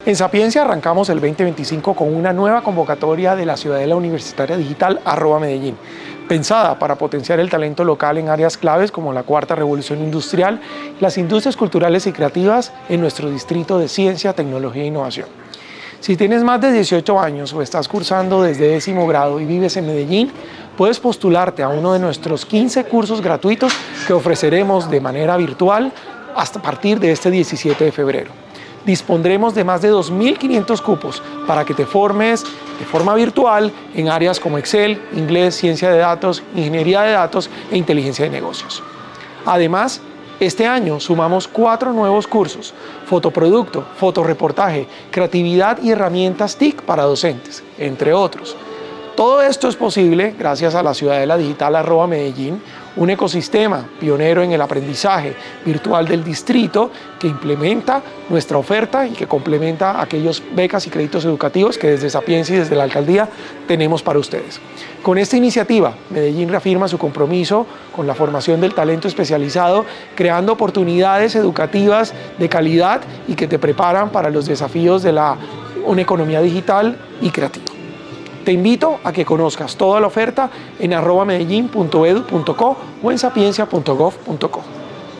En Sapiencia arrancamos el 2025 con una nueva convocatoria de la Ciudadela Universitaria Digital @Medellín, pensada para potenciar el talento local en áreas claves como la cuarta revolución industrial, las industrias culturales y creativas en nuestro distrito de ciencia, tecnología e innovación. Si tienes más de 18 años o estás cursando desde 10º grado y vives en Medellín, puedes postularte a uno de nuestros 15 cursos gratuitos que ofreceremos de manera virtual hasta partir de este 17 de febrero. Dispondremos de más de 2.500 cupos para que te formes de forma virtual en áreas como Excel, inglés, ciencia de datos, ingeniería de datos e inteligencia de negocios. Además, este año sumamos 4 nuevos cursos: fotoproducto, fotoreportaje, creatividad y herramientas TIC para docentes, entre otros. Todo esto es posible gracias a la Ciudadela Digital @Medellín, un ecosistema pionero en el aprendizaje virtual del distrito que implementa nuestra oferta y que complementa aquellos becas y créditos educativos que desde Sapiencia y desde la alcaldía tenemos para ustedes. Con esta iniciativa, Medellín reafirma su compromiso con la formación del talento especializado, creando oportunidades educativas de calidad y que te preparan para los desafíos de una economía digital y creativa. Te invito a que conozcas toda la oferta en @medellin.edu.co o en sapiencia.gov.co.